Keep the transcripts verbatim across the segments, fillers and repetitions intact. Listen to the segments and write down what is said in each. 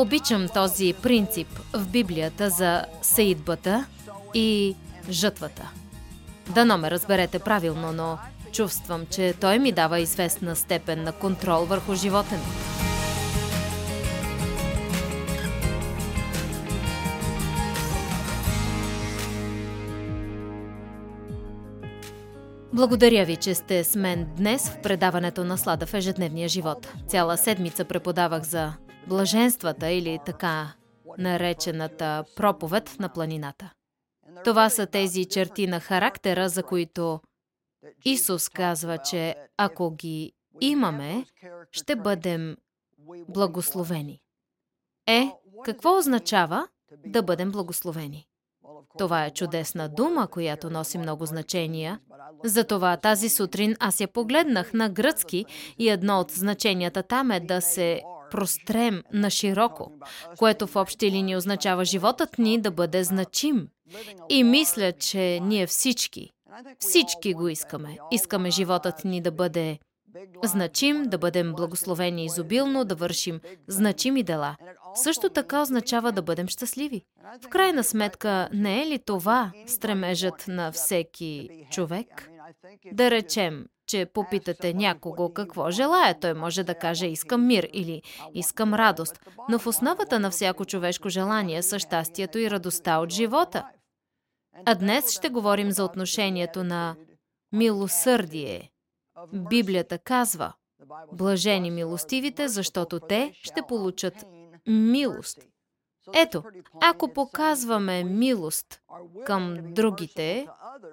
Обичам този принцип в Библията за сеитбата и жътвата. Дано ме разберете правилно, но чувствам, че той ми дава известна степен на контрол върху живота ми. Благодаря ви, че сте с мен днес в предаването на Слада в ежедневния живот. Цяла седмица преподавах за блаженствата или така наречената проповед на планината. Това са тези черти на характера, за които Исус казва, че ако ги имаме, ще бъдем благословени. Е, какво означава да бъдем благословени? Това е чудесна дума, която носи много значения. Затова тази сутрин аз я погледнах на гръцки и едно от значенията там е да се прострем на широко, което в общи линии означава животът ни да бъде значим. И мисля, че ние всички, всички го искаме. Искаме животът ни да бъде значим, да бъдем благословени изобилно, да вършим значими дела. Също така означава да бъдем щастливи. В крайна сметка, не е ли това стремежът на всеки човек? Да речем, че попитате някого какво желая, той може да каже искам мир или искам радост, но в основата на всяко човешко желание са щастието и радостта от живота. А днес ще говорим за отношението на милосърдие. Библията казва: блажени милостивите, защото те ще получат милост. Ето, ако показваме милост към другите,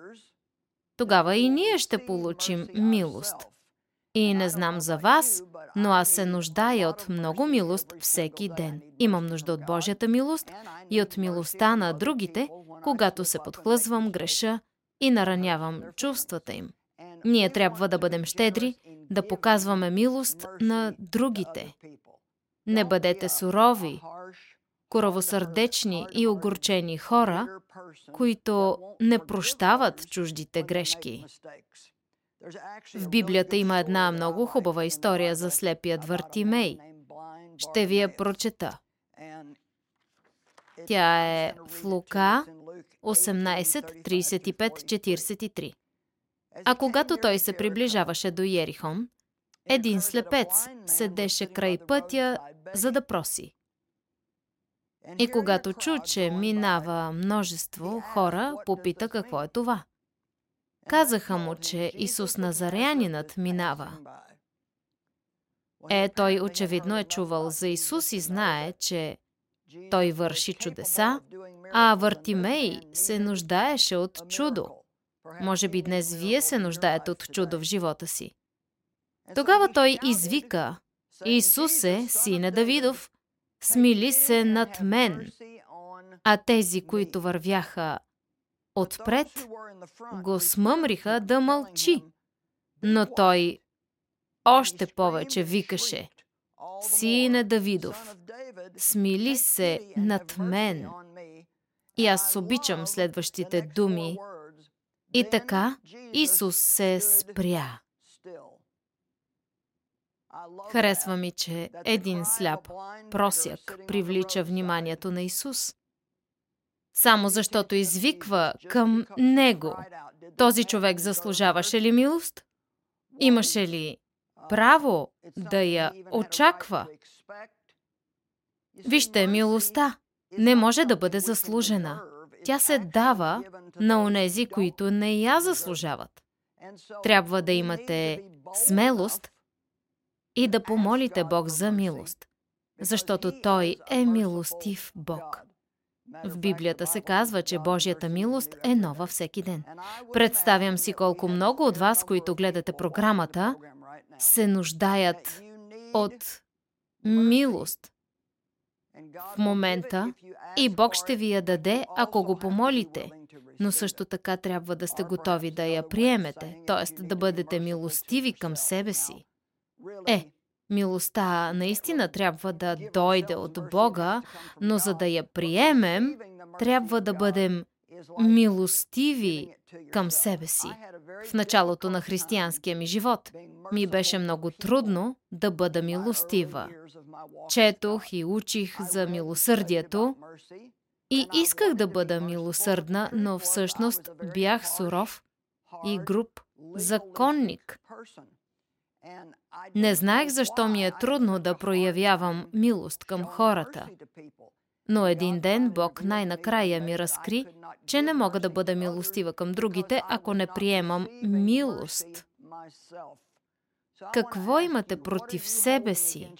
тогава и ние ще получим милост. И не знам за вас, но аз се нуждая от много милост всеки ден. Имам нужда от Божията милост и от милостта на другите, когато се подхлъзвам, греша и наранявам чувствата им. Ние трябва да бъдем щедри, да показваме милост на другите. Не бъдете сурови, коравосърдечни и огорчени хора, които не прощават чуждите грешки. В Библията има една много хубава история за слепият Вартимей. Ще ви я прочета. Тя е в Лука осемнайсет, трийсет и пет, четирийсет и три. А когато той се приближаваше до Йерихон, един слепец седеше край пътя, за да проси. И когато чу, че минава множество хора, попита какво е това. Казаха му, че Исус Назарянинът минава. Е, той очевидно е чувал за Исус и знае, че той върши чудеса, а Вартимей се нуждаеше от чудо. Може би днес вие се нуждаете от чудо в живота си. Тогава той извика: Исусе, сине Давидов, смили се над мен. А тези, които вървяха отпред, го смъмриха да мълчи. Но той още повече викаше: Сине Давидов, смили се над мен. И аз обичам следващите думи. И така Исус се спря. Харесва ми, че един сляп просяк привлича вниманието на Исус. Само защото извиква към Него. Този човек заслужаваше ли милост? Имаше ли право да я очаква? Вижте, милостта не може да бъде заслужена. Тя се дава на онези, които не я заслужават. Трябва да имате смелост и да помолите Бог за милост, защото Той е милостив Бог. В Библията се казва, че Божията милост е нова всеки ден. Представям си колко много от вас, които гледате програмата, се нуждаят от милост в момента и Бог ще ви я даде, ако го помолите. Но също така трябва да сте готови да я приемете, т.е. да бъдете милостиви към себе си. Е, милостта наистина трябва да дойде от Бога, но за да я приемем, трябва да бъдем милостиви към себе си. В началото на християнския ми живот ми беше много трудно да бъда милостива. Четох и учих за милосърдието и исках да бъда милосърдна, но всъщност бях суров и груб законник. Не знаех защо ми е трудно да проявявам милост към хората. Но един ден Бог най-накрая ми разкри, че не мога да бъда милостива към другите, ако не приемам милост. Какво имате против себе си?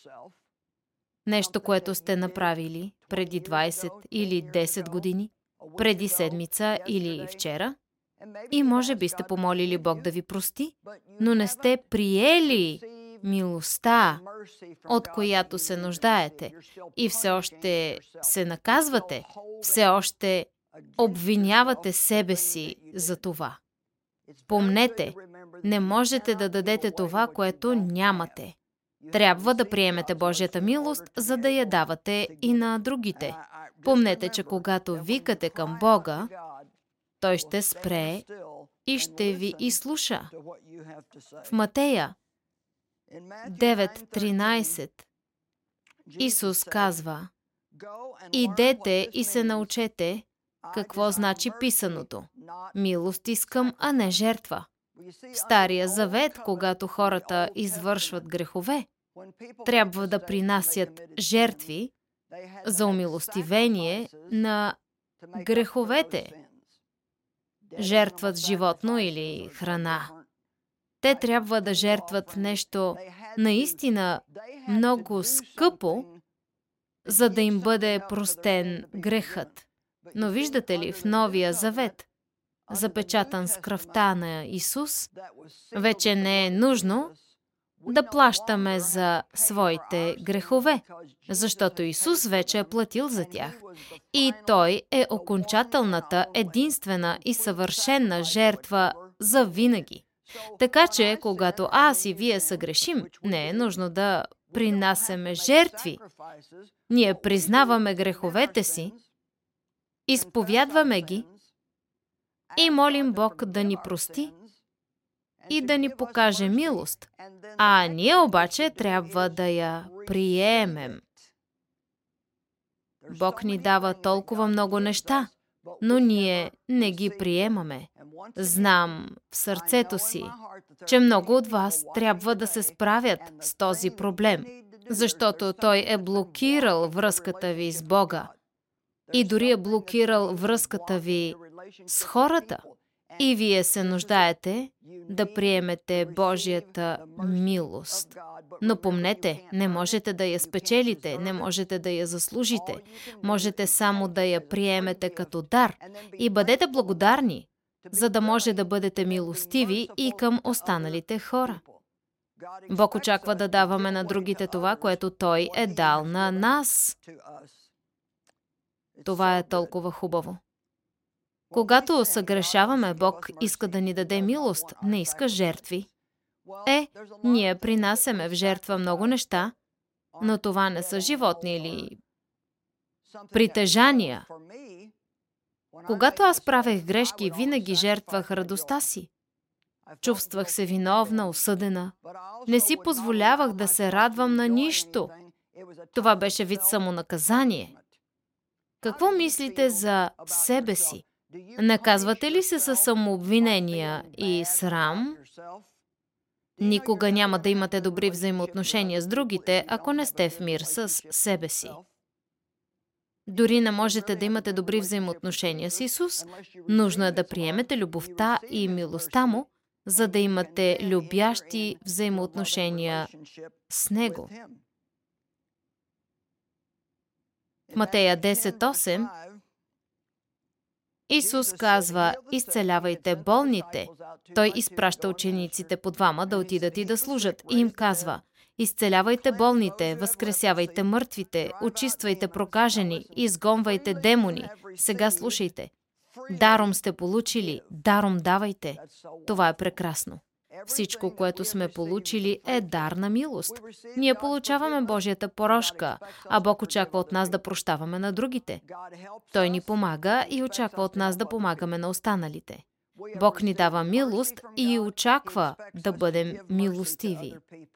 Нещо, което сте направили преди двайсет или десет години, преди седмица или вчера? И може би сте помолили Бог да ви прости, но не сте приели милостта, от която се нуждаете, и все още се наказвате, все още обвинявате себе си за това. Помнете, не можете да дадете това, което нямате. Трябва да приемете Божията милост, за да я давате и на другите. Помнете, че когато викате към Бога, Той ще спре и ще ви изслуша. В Матея девет тринайсет Исус казва: идете и се научете какво значи писаното. Милост искам, а не жертва. В Стария завет, когато хората извършват грехове, трябва да принасят жертви за умилостивение на греховете. Жертват животно или храна. Те трябва да жертват нещо наистина много скъпо, за да им бъде простен грехът. Но виждате ли, в Новия завет, запечатан с кръвта на Исус, вече не е нужно да плащаме за своите грехове, защото Исус вече е платил за тях. И Той е окончателната, единствена и съвършена жертва за винаги. Така че, когато аз и вие съгрешим, не е нужно да принасяме жертви. Ние признаваме греховете си, изповядваме ги и молим Бог да ни прости и да ни покаже милост. А ние обаче трябва да я приемем. Бог ни дава толкова много неща, но ние не ги приемаме. Знам в сърцето си, че много от вас трябва да се справят с този проблем, защото той е блокирал връзката ви с Бога и дори е блокирал връзката ви с хората. И вие се нуждаете да приемете Божията милост. Но помнете, не можете да я спечелите, не можете да я заслужите. Можете само да я приемете като дар. И бъдете благодарни, за да може да бъдете милостиви и към останалите хора. Бог очаква да даваме на другите това, което Той е дал на нас. Това е толкова хубаво. Когато съгрешаваме, Бог иска да ни даде милост, не иска жертви. Е, ние принасяме в жертва много неща, но това не са животни или притежания. Когато аз правех грешки, винаги жертвах радостта си. Чувствах се виновна, осъдена. Не си позволявах да се радвам на нищо. Това беше вид самонаказание. Какво мислите за себе си? Наказвате ли се със самообвинения и срам? Никога няма да имате добри взаимоотношения с другите, ако не сте в мир с себе си. Дори не можете да имате добри взаимоотношения с Исус, нужно е да приемете любовта и милостта Му, за да имате любящи взаимоотношения с Него. В Матея десет осем Исус казва: изцелявайте болните. Той изпраща учениците по двама да отидат и да служат. И им казва: изцелявайте болните, възкресявайте мъртвите, очиствайте прокажени, изгонвайте демони. Сега слушайте. Даром сте получили, даром давайте. Това е прекрасно. Всичко, което сме получили, е дар на милост. Ние получаваме Божията порошка, а Бог очаква от нас да прощаваме на другите. Той ни помага и очаква от нас да помагаме на останалите. Бог ни дава милост и очаква да бъдем милостиви.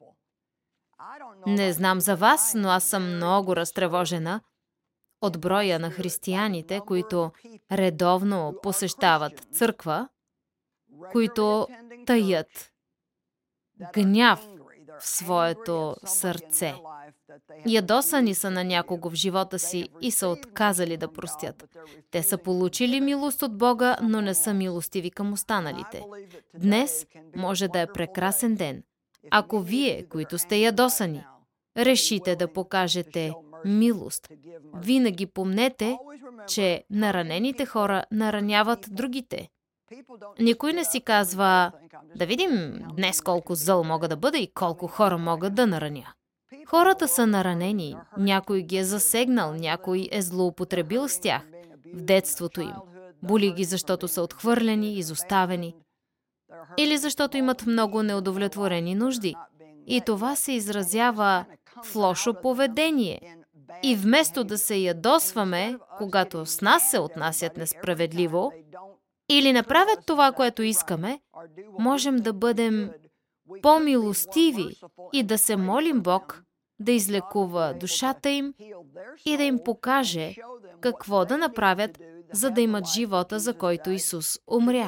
Не знам за вас, но аз съм много разтревожена от броя на християните, които редовно посещават църква, които таят гняв в своето сърце. Ядосани са на някого в живота си и са отказали да простят. Те са получили милост от Бога, но не са милостиви към останалите. Днес може да е прекрасен ден. Ако вие, които сте ядосани, решите да покажете милост, винаги помнете, че наранените хора нараняват другите. Никой не си казва: да видим днес колко зъл мога да бъда и колко хора могат да нараня. Хората са наранени, някой ги е засегнал, някой е злоупотребил с тях в детството им. Боли ги, защото са отхвърлени, изоставени. Или защото имат много неудовлетворени нужди. И това се изразява в лошо поведение. И вместо да се ядосваме, когато с нас се отнасят несправедливо, или направят това, което искаме, можем да бъдем по-милостиви и да се молим Бог да излекува душата им и да им покаже какво да направят, за да имат живота, за който Исус умря.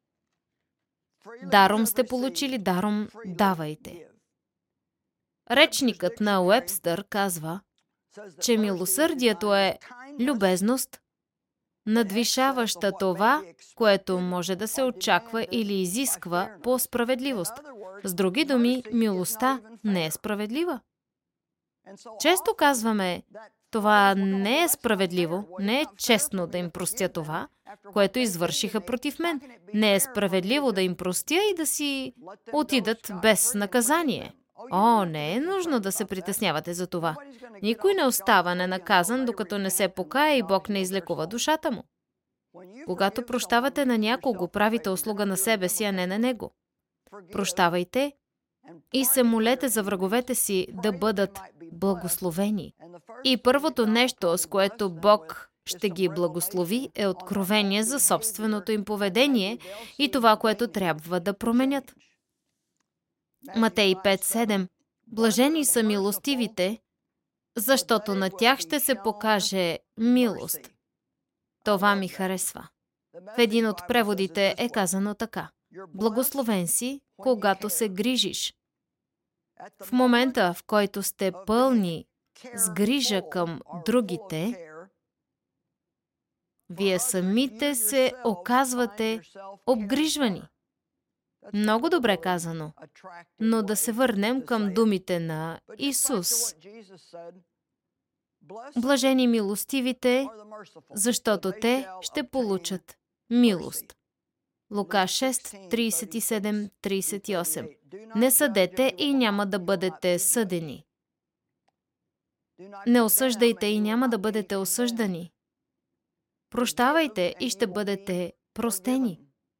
Даром сте получили, даром давайте. Речникът на Уебстър казва, че милосърдието е любезност, надвишаваща това, което може да се очаква или изисква по справедливост. С други думи, милостта не е справедлива. Често казваме, това не е справедливо, не е честно да им простя това, което извършиха против мен. Не е справедливо да им простя и да си отидат без наказание. О, не е нужно да се притеснявате за това. Никой не остава ненаказан, докато не се покая и Бог не излекува душата му. Когато прощавате на някого, правите услуга на себе си, а не на него. Прощавайте и се молете за враговете си да бъдат благословени. И първото нещо, с което Бог ще ги благослови, е откровение за собственото им поведение и това, което трябва да променят. Матей пет седем. Блажени са милостивите, защото на тях ще се покаже милост. Това ми харесва. В един от преводите е казано така: благословен си, когато се грижиш. В момента, в който сте пълни с грижа към другите, вие самите се оказвате обгрижвани. Много добре казано. Но да се върнем към думите на Исус. Блажени милостивите, защото те ще получат милост. Лука шест тридесет и седем тридесет и осем. Не съдете и няма да бъдете съдени. Не осъждайте и няма да бъдете осъждани. Прощавайте и ще бъдете простени.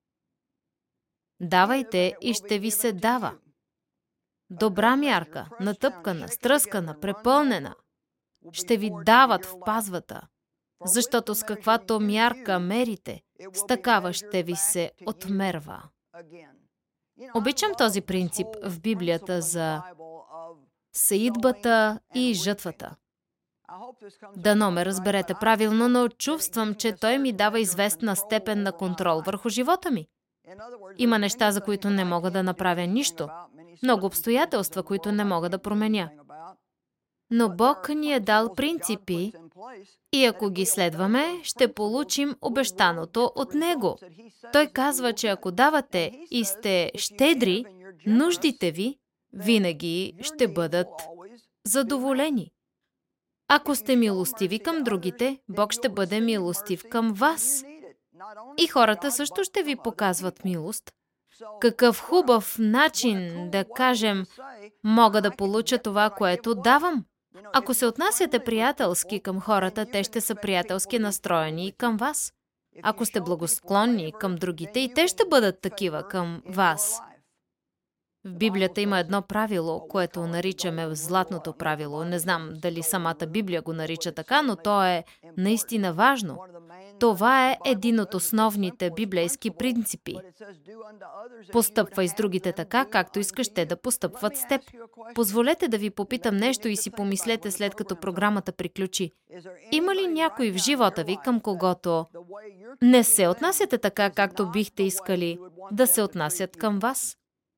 Давайте и ще ви се дава. Добра мярка, натъпкана, стръскана, препълнена, ще ви дават в пазвата, защото с каквато мярка мерите, с такава ще ви се отмерва. Обичам този принцип в Библията за сеитбата и жътвата. Дано ме разберете правилно, но чувствам, че той ми дава известна степен на контрол върху живота ми. Има неща, за които не мога да направя нищо. Много обстоятелства, които не мога да променя. Но Бог ни е дал принципи и ако ги следваме, ще получим обещаното от Него. Той казва, че ако давате и сте щедри, нуждите ви винаги ще бъдат задоволени. Ако сте милостиви към другите, Бог ще бъде милостив към вас. И хората също ще ви показват милост. Какъв хубав начин да кажем, мога да получа това, което давам. Ако се отнасяте приятелски към хората, те ще са приятелски настроени и към вас. Ако сте благосклонни към другите, и те ще бъдат такива към вас. В Библията има едно правило, което наричаме златното правило. Не знам дали самата Библия го нарича така, но то е наистина важно. Това е един от основните библейски принципи. Постъпвай с другите така, както искаш те да постъпват с теб. Позволете да ви попитам нещо и си помислете след като програмата приключи. Има ли някой в живота ви, към когото не се отнасяте така, както бихте искали да се отнасят към вас?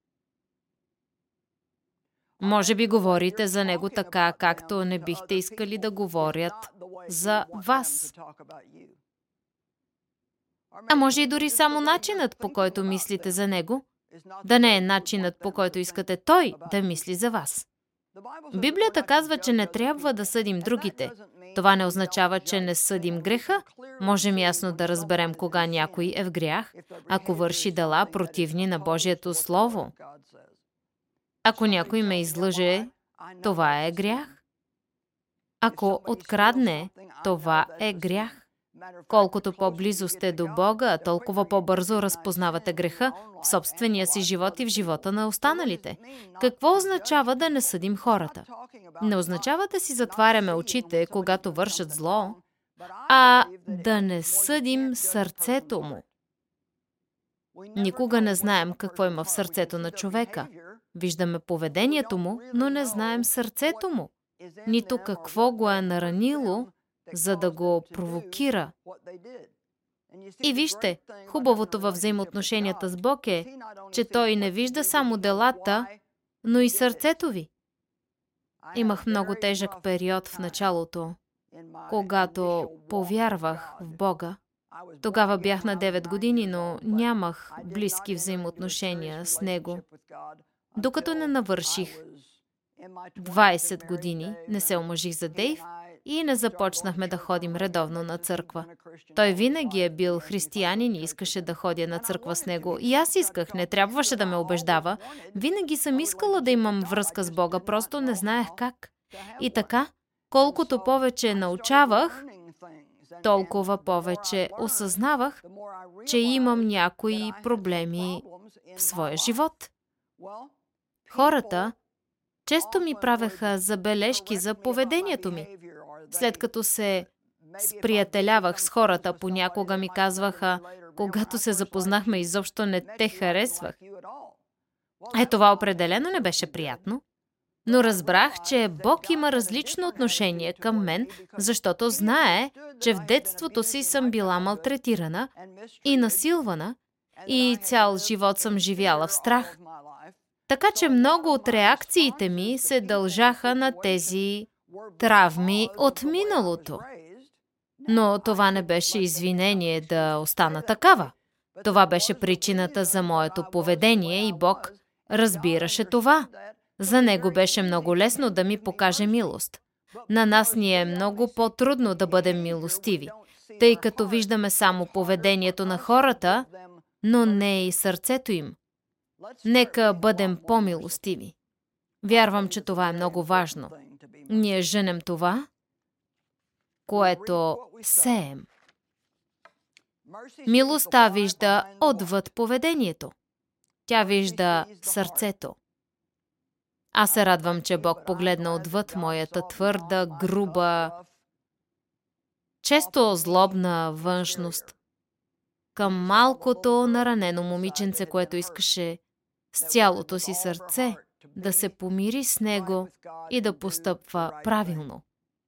Може би говорите за него така, както не бихте искали да говорят за вас. А може и дори само начинът, по който мислите за него, да не е начинът, по който искате той да мисли за вас. Библията казва, че не трябва да съдим другите. Това не означава, че не съдим греха. Можем ясно да разберем кога някой е в грях, ако върши дела противни на Божието Слово. Ако някой ме излъже, това е грях. Ако открадне, това е грях. Колкото по-близо сте до Бога, толкова по-бързо разпознавате греха в собствения си живот и в живота на останалите. Какво означава да не съдим хората? Не означава да си затваряме очите, когато вършат зло, а да не съдим сърцето му. Никога не знаем какво има в сърцето на човека. Виждаме поведението му, но не знаем сърцето му. Нито какво го е наранило, за да го провокира. И вижте, хубавото във взаимоотношенията с Бог е, че Той не вижда само делата, но и сърцето ви. Имах много тежък период в началото, когато повярвах в Бога. Тогава бях на девет години, но нямах близки взаимоотношения с Него. Докато не навърших двайсет години, не се омъжих за Дейв и не започнахме да ходим редовно на църква. Той винаги е бил християнин и искаше да ходя на църква с него. И аз исках, не трябваше да ме убеждава. Винаги съм искала да имам връзка с Бога, просто не знаех как. И така, колкото повече научавах, толкова повече осъзнавах, че имам някои проблеми в своя живот. Хората често ми правеха забележки за поведението ми. След като се сприятелявах с хората, понякога ми казваха, когато се запознахме, изобщо не те харесвах. Е, това определено не беше приятно. Но разбрах, че Бог има различно отношение към мен, защото знае, че в детството си съм била малтретирана и насилвана и цял живот съм живяла в страх. Така че много от реакциите ми се дължаха на тези травми от миналото. Но това не беше извинение да остана такава. Това беше причината за моето поведение и Бог разбираше това. За Него беше много лесно да ми покаже милост. На нас ни е много по-трудно да бъдем милостиви, тъй като виждаме само поведението на хората, но не и сърцето им. Нека бъдем по-милостиви. Вярвам, че това е много важно. Ние женем това, което сеем. Милостта вижда отвъд поведението. Тя вижда сърцето. Аз се радвам, че Бог погледна отвъд моята твърда, груба, често злобна външност към малкото наранено момиченце, което искаше с цялото си сърце да се помири с него и да постъпва правилно.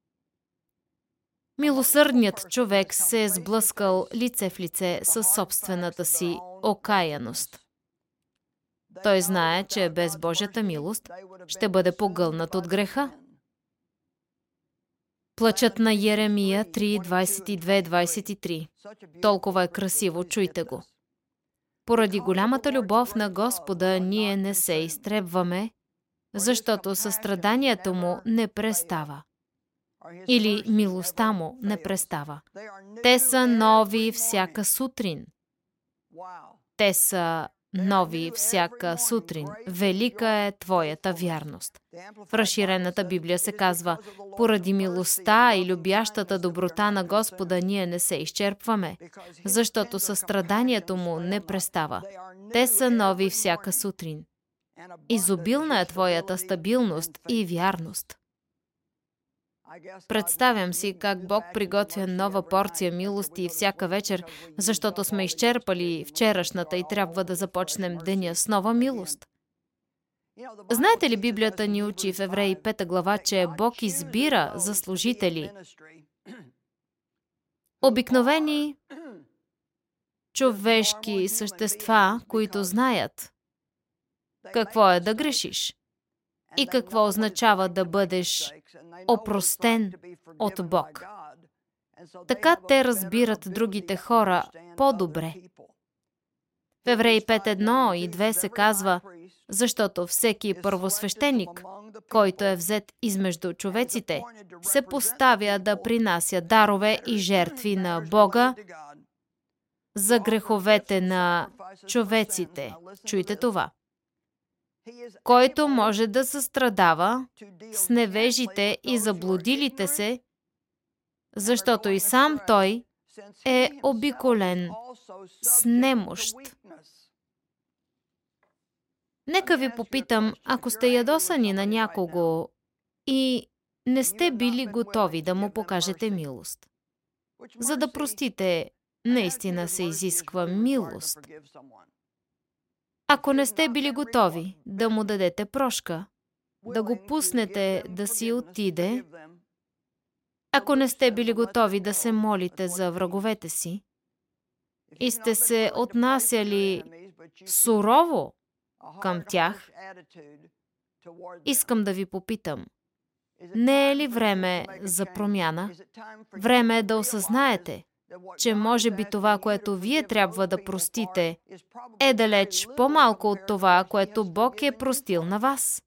Милосърдният човек се е сблъскал лице в лице със собствената си окаяност. Той знае, че без Божията милост ще бъде погълнат от греха. Плачът на Йеремия три, двайсет и две, двайсет и три. Толкова е красиво, чуйте го. Поради голямата любов на Господа ние не се изтребваме, защото състраданието му не престава. Или милостта му не престава. Те са нови всяка сутрин. Те са нови всяка сутрин. Велика е Твоята вярност. В разширената Библия се казва, поради милостта и любящата доброта на Господа ние не се изчерпваме, защото състраданието му не престава. Те са нови всяка сутрин. Изобилна е твоята стабилност и вярност. Представям си как Бог приготвя нова порция милости всяка вечер, защото сме изчерпали вчерашната и трябва да започнем деня с нова милост. Знаете ли, Библията ни учи в Евреи пета глава, че Бог избира за служители обикновени човешки същества, които знаят какво е да грешиш и какво означава да бъдеш опростен от Бог. Така те разбират другите хора по-добре. В Евреи пет едно и две се казва: защото всеки първосвещеник, който е взет измежду човеците, се поставя да принася дарове и жертви на Бога за греховете на човеците. Чуйте това. Който може да състрадава с невежите и заблудилите се, защото и сам той е обиколен с немощ. Нека ви попитам, ако сте ядосани на някого и не сте били готови да му покажете милост. За да простите, наистина се изисква милост. Ако не сте били готови да му дадете прошка, да го пуснете да си отиде, ако не сте били готови да се молите за враговете си и сте се отнасяли сурово към тях, искам да ви попитам, не е ли време за промяна? Време е да осъзнаете, че може би това, което вие трябва да простите, е далеч по-малко от това, което Бог е простил на вас.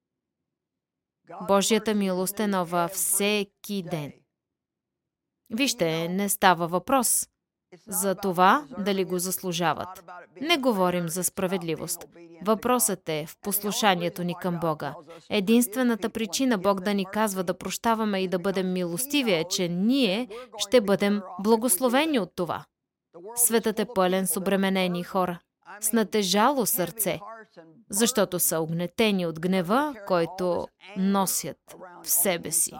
Божията милост е нова всеки ден. Вижте, не става въпрос за това дали го заслужават. Не говорим за справедливост. Въпросът е в послушанието ни към Бога. Единствената причина Бог да ни казва да прощаваме и да бъдем милостиви е, че ние ще бъдем благословени от това. Светът е пълен с обременени хора, с натежало сърце, защото са огнетени от гнева, който носят в себе си.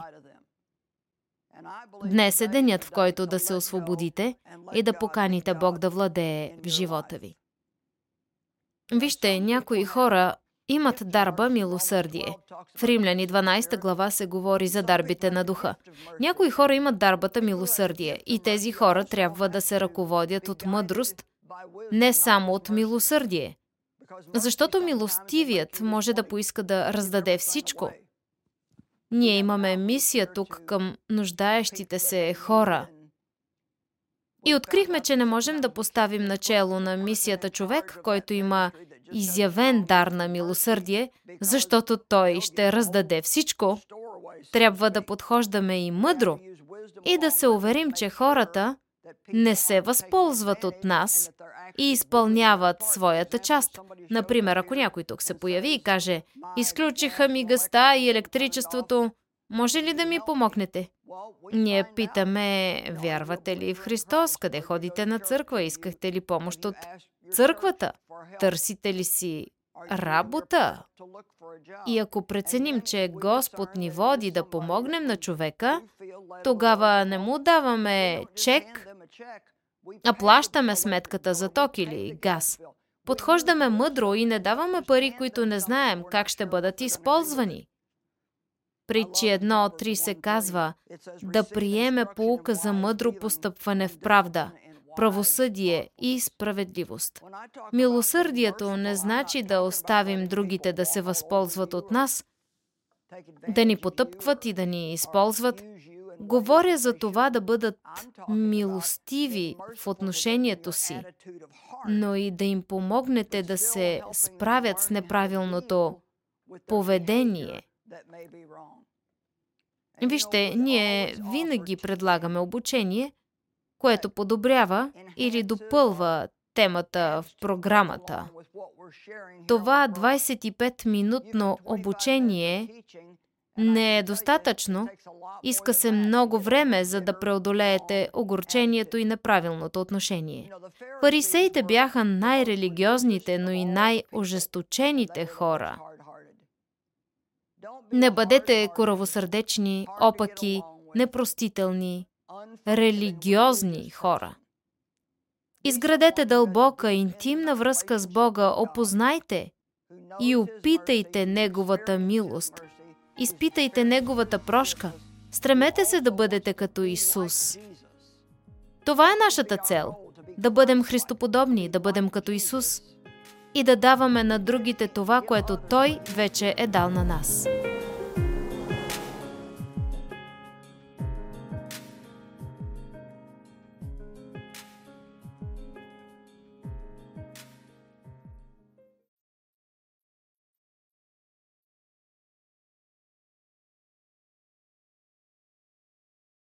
Днес е денят, в който да се освободите и да поканите Бог да владее в живота ви. Вижте, някои хора имат дарба милосърдие. В Римляни дванадесета глава се говори за дарбите на духа. Някои хора имат дарбата милосърдие и тези хора трябва да се ръководят от мъдрост, не само от милосърдие. Защото милостивият може да поиска да раздаде всичко. Ние имаме мисия тук към нуждаещите се хора. И открихме, че не можем да поставим начело на мисията човек, който има изявен дар на милосърдие, защото той ще раздаде всичко. Трябва да подхождаме и мъдро и да се уверим, че хората не се възползват от нас и изпълняват своята част. Например, ако някой тук се появи и каже: изключиха ми газта и електричеството, може ли да ми помогнете? Ние питаме: вярвате ли в Христос? Къде ходите на църква? Искахте ли помощ от църквата? Търсите ли си работа? И ако преценим, че Господ ни води да помогнем на човека, тогава не му даваме чек, а плащаме сметката за ток или газ. Подхождаме мъдро и не даваме пари, които не знаем как ще бъдат използвани. Притчи едно от три се казва да приеме поука за мъдро постъпване в правда, правосъдие и справедливост. Милосърдието не значи да оставим другите да се възползват от нас, да ни потъпкват и да ни използват. Говоря за това да бъдат милостиви в отношението си, но и да им помогнете да се справят с неправилното поведение. Вижте, ние винаги предлагаме обучение, което подобрява или допълва темата в програмата. Това двадесет и пет минутно обучение не е достатъчно. Иска се много време, за да преодолеете огорчението и неправилното отношение. Фарисеите бяха най-религиозните, но и най-ожесточените хора. Не бъдете коравосърдечни, опаки, непростителни, религиозни хора. Изградете дълбока, интимна връзка с Бога, опознайте и опитайте Неговата милост. Изпитайте Неговата прошка. Стремете се да бъдете като Исус. Това е нашата цел. Да бъдем христоподобни, да бъдем като Исус и да даваме на другите това, което Той вече е дал на нас.